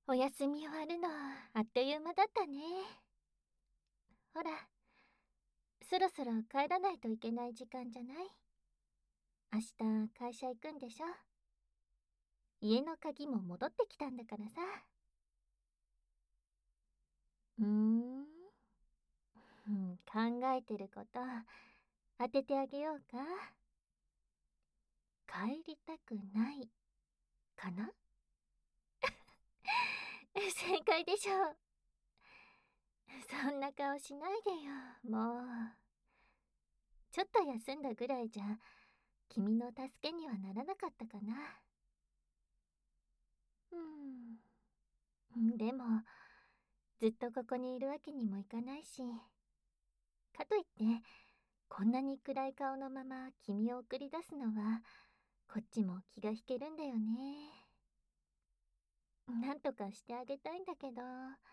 お休み終わるのあっという間だったね。ほら、そろそろ帰らないといけない時間じゃない？明日会社行くんでしょ？家の鍵も戻ってきたんだからさ。うーん、考えてること当ててあげようか。帰りたくないかな？正解でしょう。そんな顔しないでよ、もう。ちょっと休んだぐらいじゃ君の助けにはならなかったかな。でもずっとここにいるわけにもいかないし、かといってこんなに暗い顔のまま君を送り出すのはこっちも気が引けるんだよね。なんとかしてあげたいんだけど。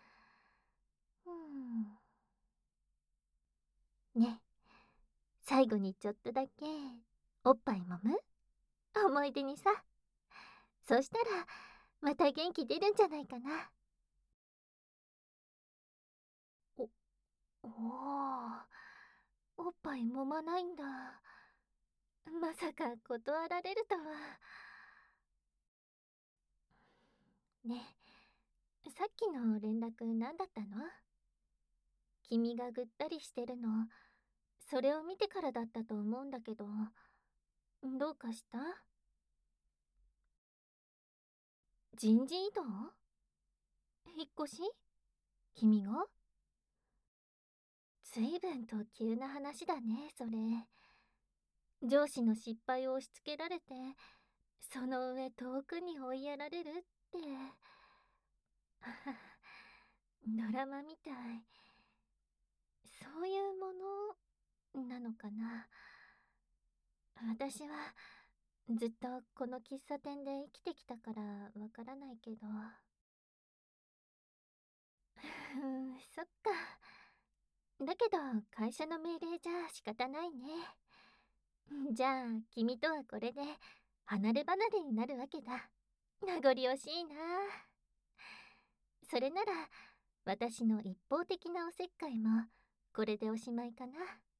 ね、最後にちょっとだけおっぱい揉む？思い出にさ。そしたらまた元気出るんじゃないかな。おおおっぱい揉まないんだ。まさか断られるとは。ねえ、さっきの連絡何だったの？君がぐったりしてるの、それを見てからだったと思うんだけど、どうかした？人事異動？引っ越し？君が？ずいぶんと急な話だね、それ。上司の失敗を押し付けられて、その上遠くに追いやられるって。ドラマみたい。そういうものなのかな。私はずっとこの喫茶店で生きてきたからわからないけど。そっか。だけど会社の命令じゃ仕方ないね。じゃあ君とはこれで離れ離れになるわけだ。名残惜しいな。それなら私の一方的なおせっかいもこれでおしまいかな。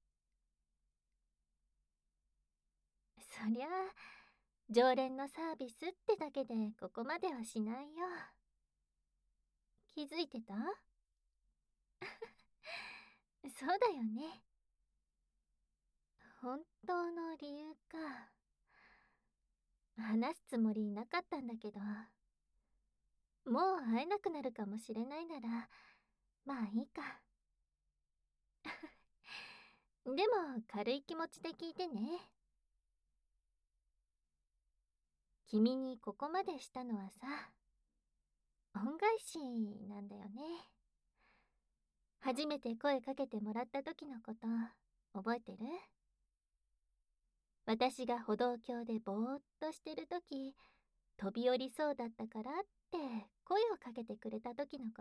そりゃあ常連のサービスってだけでここまではしないよ。気づいてた？そうだよね。本当の理由か。話すつもりなかったんだけど、もう会えなくなるかもしれないならまあいいか。でも軽い気持ちで聞いてね。君にここまでしたのはさ、恩返しなんだよね。初めて声かけてもらった時のこと覚えてる？私が歩道橋でぼーっとしてる時、飛び降りそうだったからって声をかけてくれた時のこと。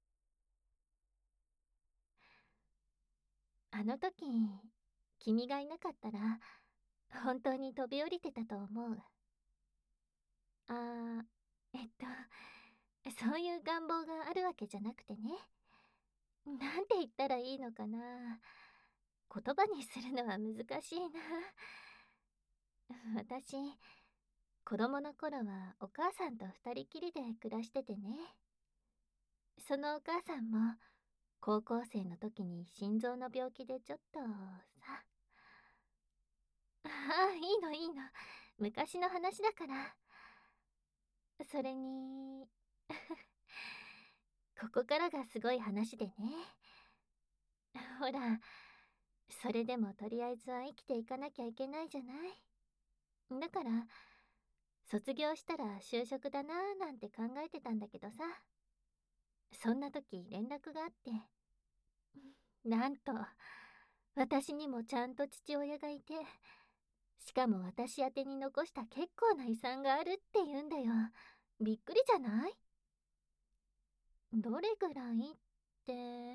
あの時君がいなかったら本当に飛び降りてたと思う。あー、そういう願望があるわけじゃなくてね。なんて言ったらいいのかな。言葉にするのは難しいな。私、子供の頃はお母さんと二人きりで暮らしててね。そのお母さんも高校生の時に心臓の病気でちょっとさ。ああ、いいのいいの。昔の話だから。それにここからがすごい話でね。ほら、それでもとりあえずは生きていかなきゃいけないじゃない。だから、卒業したら就職だなーなんて考えてたんだけどさ。そんな時連絡があって、なんと、私にもちゃんと父親がいて、しかも私宛てに残した結構な遺産があるって言うんだよ。びっくりじゃない？どれぐらいって、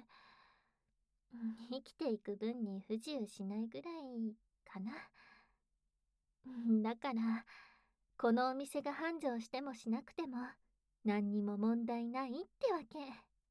生きていく分に不自由しないぐらいかな。だからこのお店が繁盛してもしなくても何にも問題ないってわけ。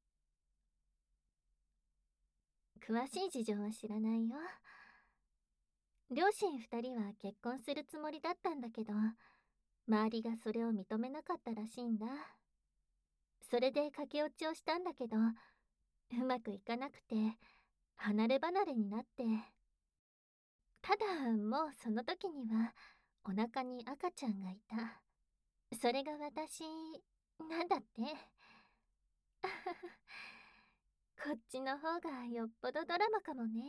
詳しい事情は知らないよ。両親二人は結婚するつもりだったんだけど、周りがそれを認めなかったらしいんだ。それで駆け落ちをしたんだけど、うまくいかなくて、離れ離れになって。ただ、もうその時には、お腹に赤ちゃんがいた。それが私、なんだって。こっちの方がよっぽどドラマかもね。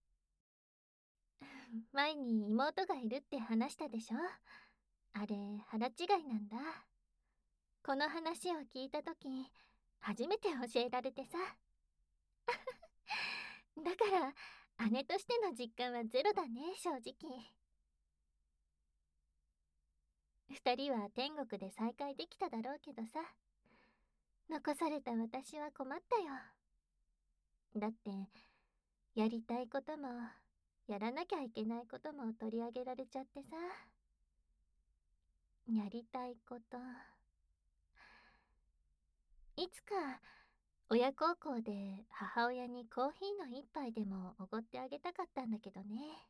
前に妹がいるって話したでしょ。あれ、腹違いなんだ。この話を聞いたとき、初めて教えられてさ。だから、姉としての実感はゼロだね、正直。二人は天国で再会できただろうけどさ。残された私は困ったよ。だって、やりたいことも、やらなきゃいけないことも取り上げられちゃってさ。やりたいこと。いつか、親孝行で母親にコーヒーの一杯でもおごってあげたかったんだけどね。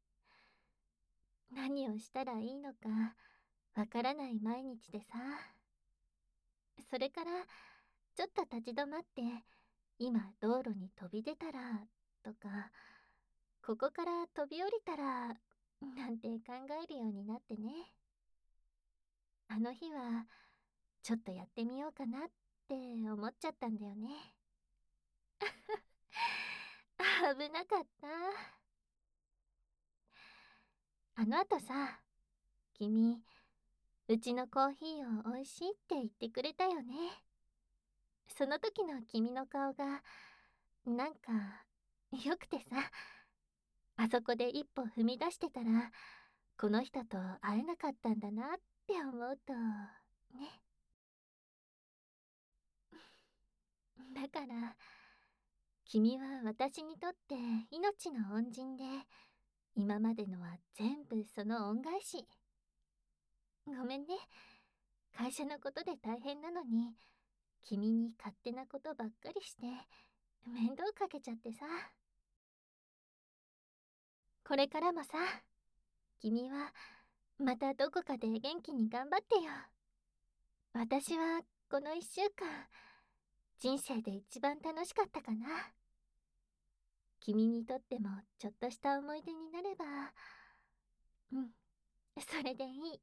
何をしたらいいのかわからない毎日でさ。それからちょっと立ち止まって、今道路に飛び出たらとか、ここから飛び降りたらなんて考えるようになってね。あの日はちょっとやってみようかなって思っちゃったんだよね。危なかった。あの後さ、君、うちのコーヒーを美味しいって言ってくれたよね。その時の君の顔が、なんか、よくてさ、あそこで一歩踏み出してたら、この人と会えなかったんだなって思うと、ね。だから、君は私にとって命の恩人で、今までのは全部その恩返し。ごめんね。会社のことで大変なのに、君に勝手なことばっかりして、面倒かけちゃってさ。これからもさ、君はまたどこかで元気に頑張ってよ。私はこの1週間、人生で一番楽しかったかな。君にとってもちょっとした思い出になれば、うん、それでいい。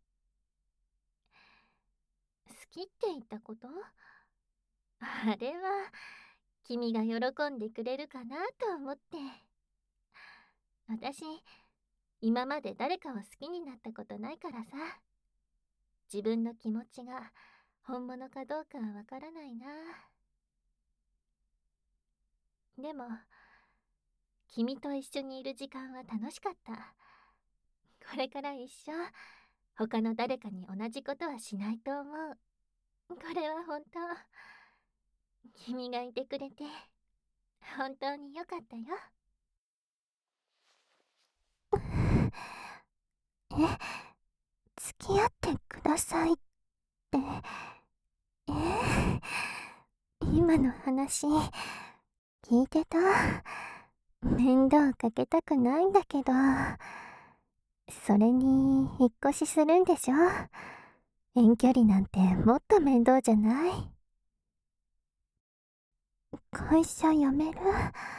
好きって言ったこと、あれは君が喜んでくれるかなと思って。私、今まで誰かを好きになったことないからさ。自分の気持ちが本物かどうかはわからないな。でも、君と一緒にいる時間は楽しかった。これから一生、他の誰かに同じことはしないと思う。これは本当、君がいてくれて、本当によかったよ。 え、付き合ってくださいって、今の話、聞いてた？面倒かけたくないんだけど、それに引っ越しするんでしょ？遠距離なんてもっと面倒じゃない？会社辞める？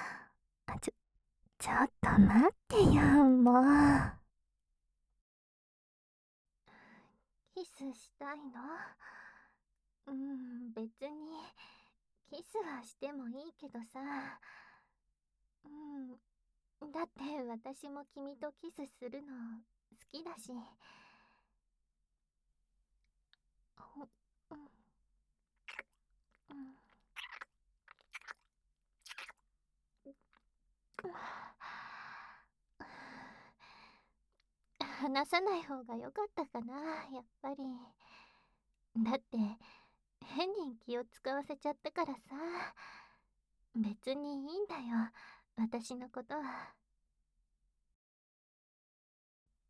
ちょっと待ってよ、もう。 キスしたいの？別に、キスはしてもいいけどさ。だって私も君とキスするの好きだし。うん、うん、話さない方が良かったかな、やっぱり。だって、変に気を使わせちゃったからさ。別にいいんだよ、私のことは。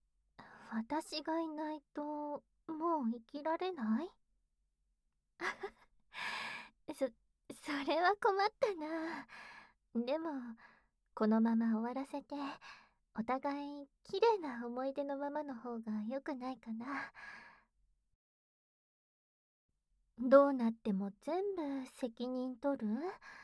私がいないと、もう生きられない？ それは困ったな。でも、このまま終わらせて、お互い綺麗な思い出のままの方が良くないかな。どうなっても全部責任取る？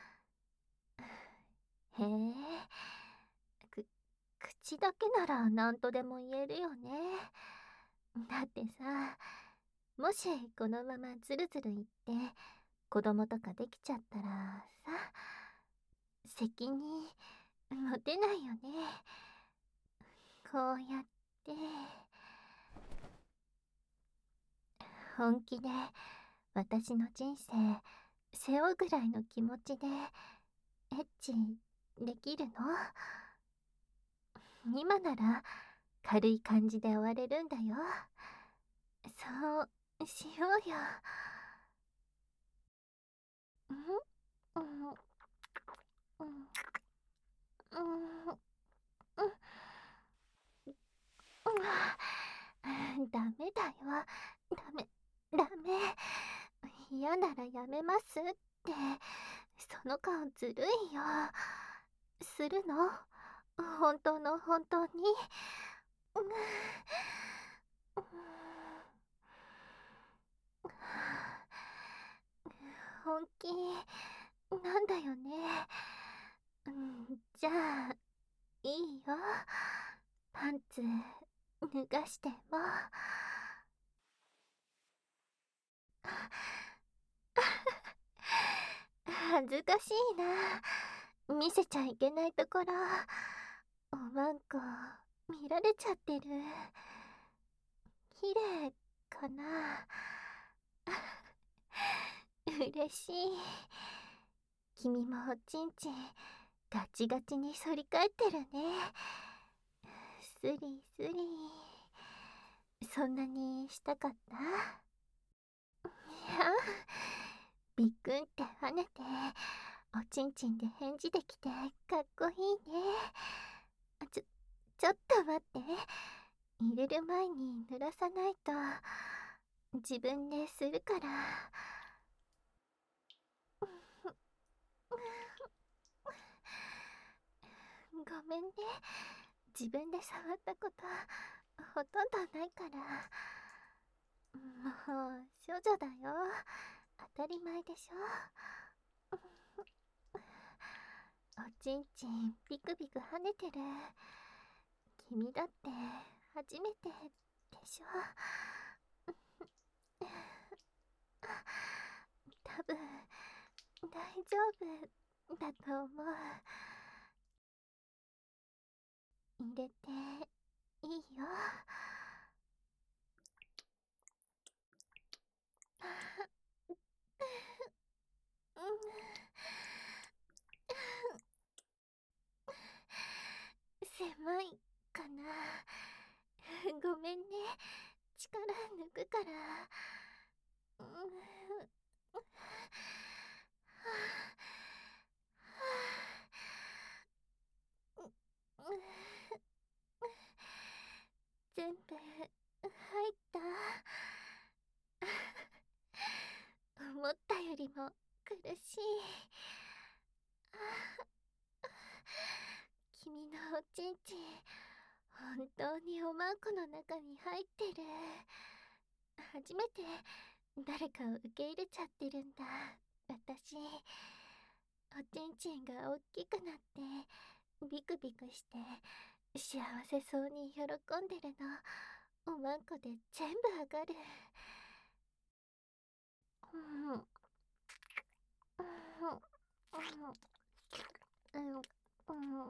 へえ、く、口だけなら何とでも言えるよね。だってさ、もしこのままずるずる言って子供とかできちゃったらさ、責任持てないよね。こうやって本気で私の人生背負うぐらいの気持ちでエッチできるの？今なら軽い感じで終われるんだよ。そうしようよ。うんうんうんうんダメだよ。ダメ、ダメ。嫌ならやめますって。その顔ずるいよ。するの？本当の本当に。うん本気なんだよね。じゃあ、いいよ。パンツ脱がしても。恥ずかしいな。見せちゃいけないところ。おまんこ、見られちゃってる。綺麗かな。嬉しい。君もおちんちん、ガチガチに反り返ってるね。スリスリ。そんなにしたかった？いや、びっくんって跳ねて、おちんちんで返事できてかっこいいね。ちょっと待って。入れる前に濡らさないと、自分でするから。ごめんね。自分で触ったことほとんどないから。もう少女だよ。当たり前でしょ。おちんちんビクビク跳ねてる。君だって初めてでしょ。多分大丈夫だと思う。入れていいよ。狭いかな。ごめんね。力抜くから。全部入った？思ったよりも苦しい。君のおちんちん、本当におまんこの中に入ってる。初めて誰かを受け入れちゃってるんだ。私、おちんちんが大きくなってビクビクして幸せそうに喜んでるの、おまんこで全部わかる。うんうんうんうん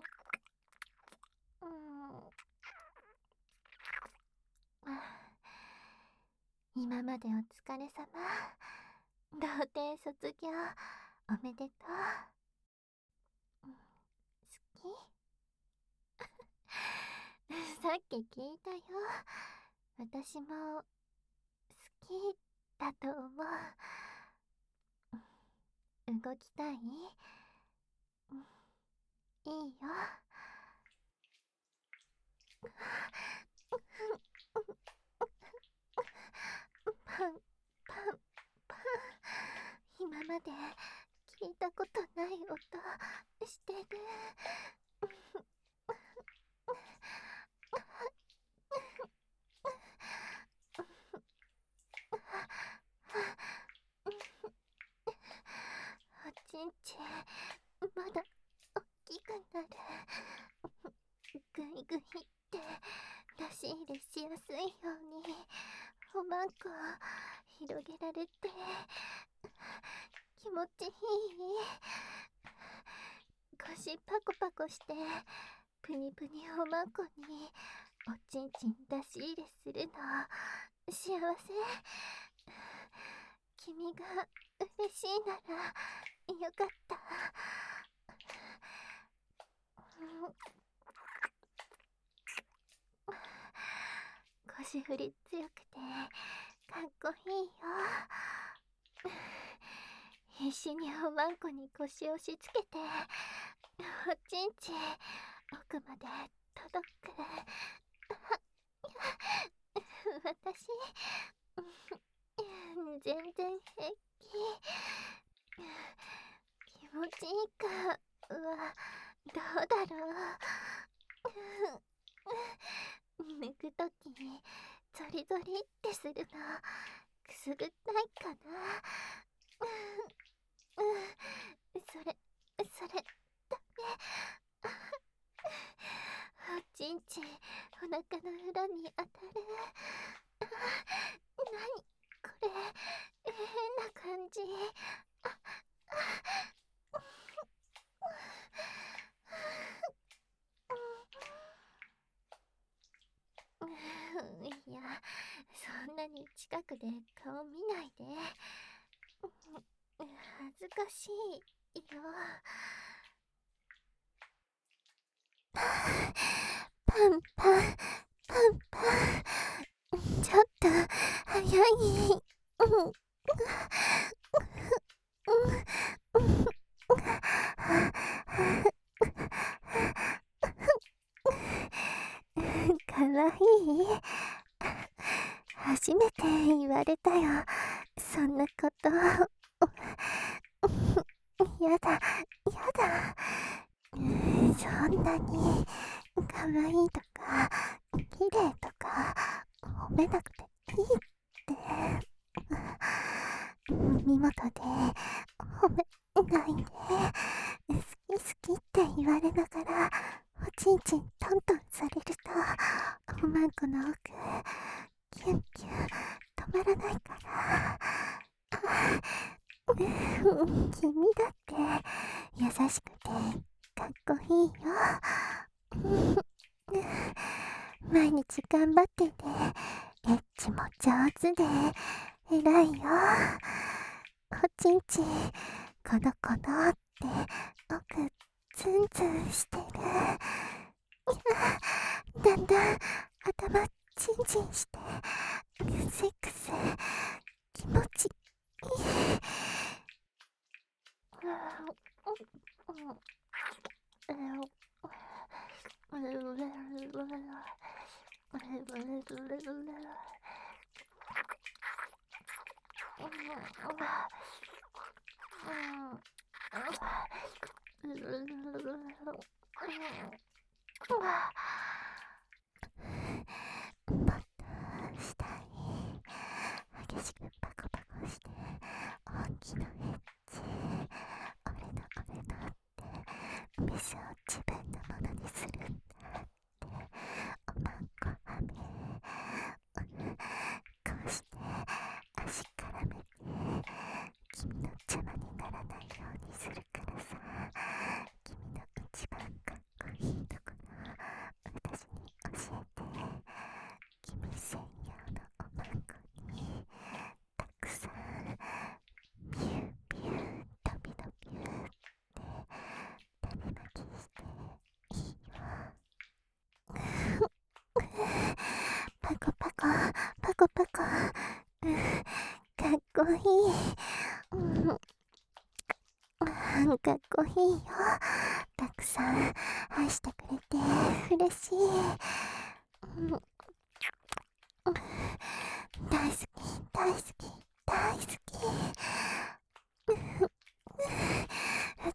今までお疲れ様。童貞卒業おめでとう。好き？さっき聞いたよ。私も好きだと思う。動きたい？いいよ。パン、パン、パン。今ままで聞いたことない音してる。おちんちんまだ大きくなる。ぐいぐいって出し入れしやすいようにおまんこ広げられて気持ちいい。腰パコパコしてプニプニおまんこにおちんちん出し入れするの幸せ。君が嬉しいならよかった。腰振り強くてかっこいいよ。必死におまんこに腰を押し付けておちんちん奥まで届く。私全然平気。気持ちいいかはどうだろう。抜くときにゾリゾリってするのくすぐったいかな。それダメ。おちんちんお腹の裏に当たる。なにこれ、変な感じ。いや、そんなに近くで顔見ないで。恥ずかしいよ。パンパンパンパン、ちょっと早い。かわいい。初めて言われたよ、そんなこと。やだやだ。そんなにかわいいとか綺麗とか褒めなくていいって。耳元で褒めないで。好き好きって言われながらおちんちんトントンされるとおまんこの奥キュンキュン止まらないから。君だって優しくてかっこいいよ。毎日頑張っててエッチも上手で偉いよ。おちんちんコロコロって奥ツンツンしてる。だんだん頭チンチンしてクセクセ気持ちいい。もっとしたい。激しくパコパコして大きなエッチ。俺のってメスを自分のものにするんだっておまんこはめ。こうして足絡めて君の邪魔にならないようにするからさ。君の一番かっこいいところ私に教えて。君専用のおまんこにたくさんビュービュードビドビューって種まきしていいよ。パコパコパコパコ、かっこいい。かっこいいよ。たくさん愛してくれて嬉しい。大好き大好き大好き。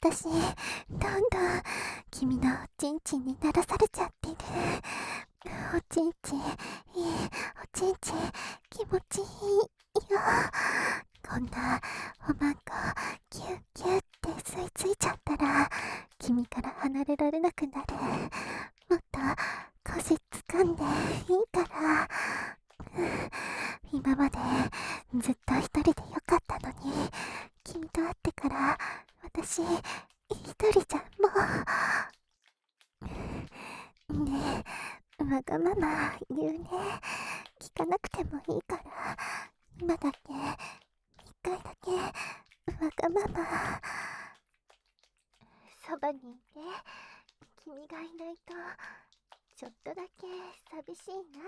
私どんどん君のおちんちんにならされちゃってる。おちんちんいい、おちんちん気持ちいいよ。こんなおまんこキュッキュッって吸い付いちゃったら君から離れられなくなる。もっと腰掴んでいいから。今までずっと一人でよかったのに、君と会ってから私一人じゃもう。ねえ、わがまま言うね。聞かなくてもいいから今だけ一回だけわがまま。そばにいて君がいないとちょっとだけ寂しいな。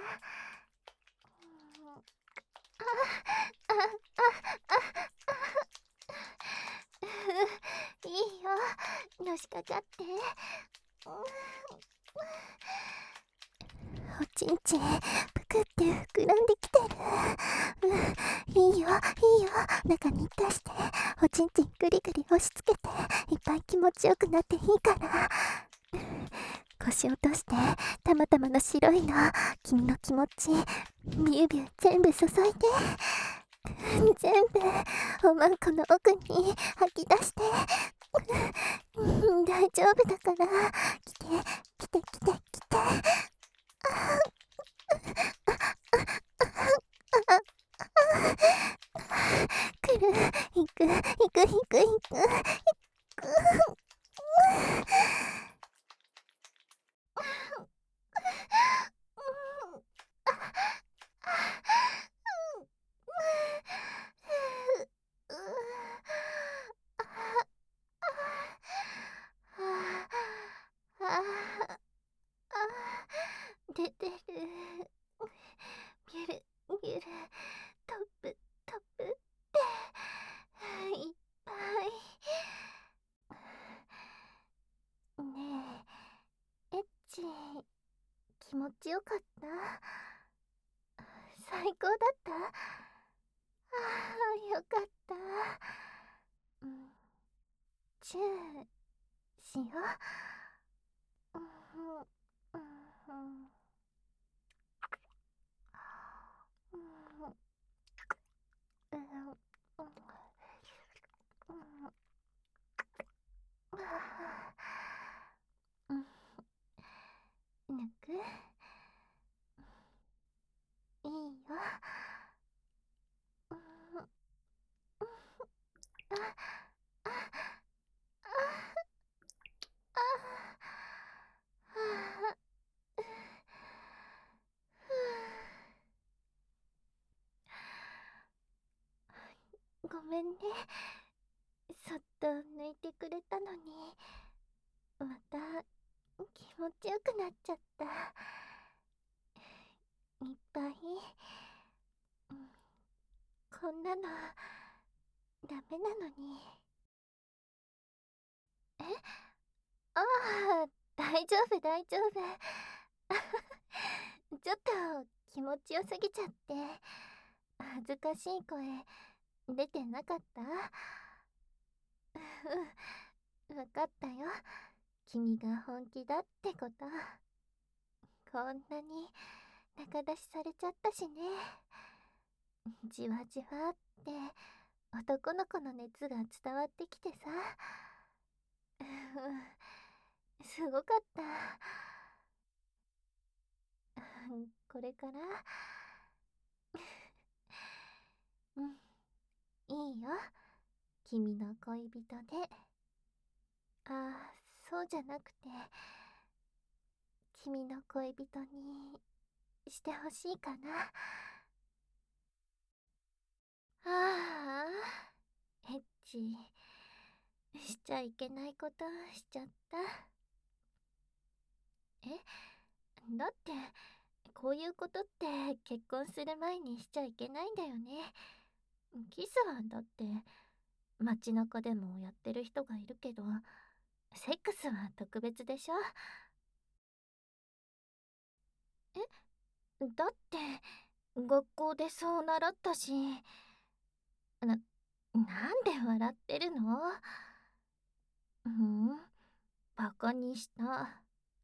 いいよ、のしかかって。おちんちんぷくって膨らんできてる。いいよいいよ、中に出しておちんちんグリグリ押し付けていっぱい気持ちよくなっていいから。腰落としてたまたまの白いの君の気持ちビュービュー全部注いで、全部おまんこの奥に吐き出して。大丈夫だから来て来て来て来て。来る、行く行く行く行く行く。出てる。ゆるゆる、トップトップっていっぱい。ねえ、エッチ気持ちよかった？最高だった？ああ、よかった。うん、チューしよう。うんうんうんうんうんうん、抜く？いいよ。うんああああごめんね。そっと抜いてくれたのにまた気持ちよくなっちゃった。いっぱい、うん、こんなのダメなのに。え、ああ、大丈夫大丈夫。ちょっと気持ちよすぎちゃって恥ずかしい声出てなかった？うん、わかったよ。君が本気だってこと。こんなに仲出しされちゃったしね。じわじわって男の子の熱が伝わってきてさ。すごかった。これからうん、いいよ、君の恋人で。あ、そうじゃなくて君の恋人にしてほしいかな。ああ、エッチしちゃいけないことしちゃった。え、だってこういうことって結婚する前にしちゃいけないんだよね。キスはだって街中でもやってる人がいるけど、セックスは特別でしょ。だって学校でそう習ったし。なんで笑ってるの？ うん、バカにした。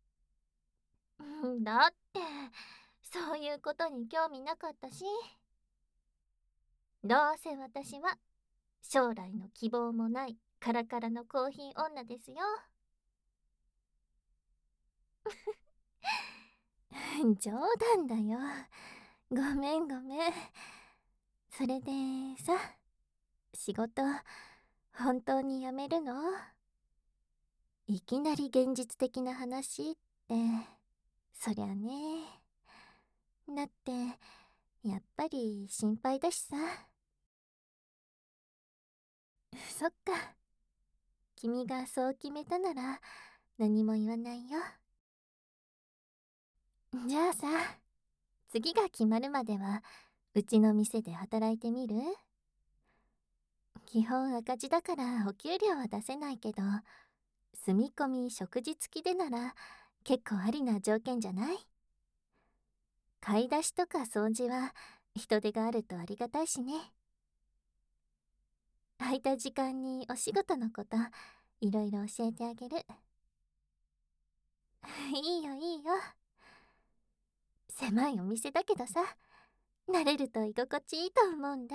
だって、そういうことに興味なかったし。どうせ私は将来の希望もないカラカラのコーヒー女ですよ。冗談だよ。ごめんごめん。それでさ、仕事本当に辞めるの？いきなり現実的な話って、そりゃね。だって、やっぱり心配だしさ。そっか。君がそう決めたなら何も言わないよ。じゃあさ、次が決まるまではうちの店で働いてみる？基本赤字だからお給料は出せないけど、住み込み食事付きでなら結構ありな条件じゃない？買い出しとか掃除は人手があるとありがたいしね。空いた時間にお仕事のこといろいろ教えてあげる。いいよいいよ。狭いお店だけどさ、慣れると居心地いいと思うんだ。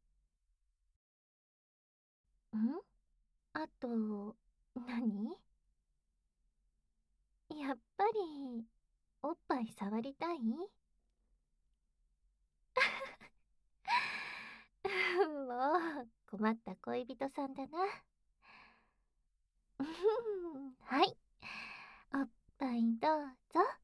あと、何？やっぱり、おっぱい触りたい？もう、困った恋人さんだな。はい、おっぱいどうぞ。